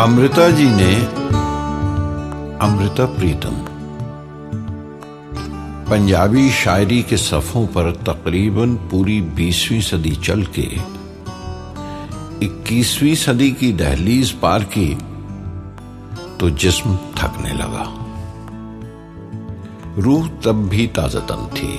अमृता जी ने अमृता प्रीतम पंजाबी शायरी के सफ़ों पर तकरीबन पूरी 20वीं सदी चल के 21वीं सदी की दहलीज पार की तो जिस्म थकने लगा। रूह तब भी ताज़तन थी।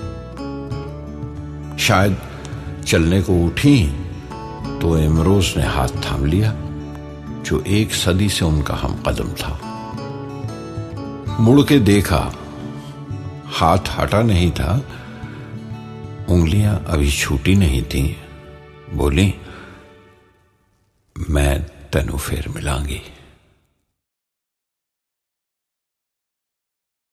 शायद चलने को उठी तो इमरोज ने हाथ थाम लिया जो 1 सदी से उनका हम कदम था। मुड़ के देखा, हाथ हटा नहीं था, उंगलियां अभी छूटी नहीं थी। बोली, मैं तेनू फिर मिलांगी।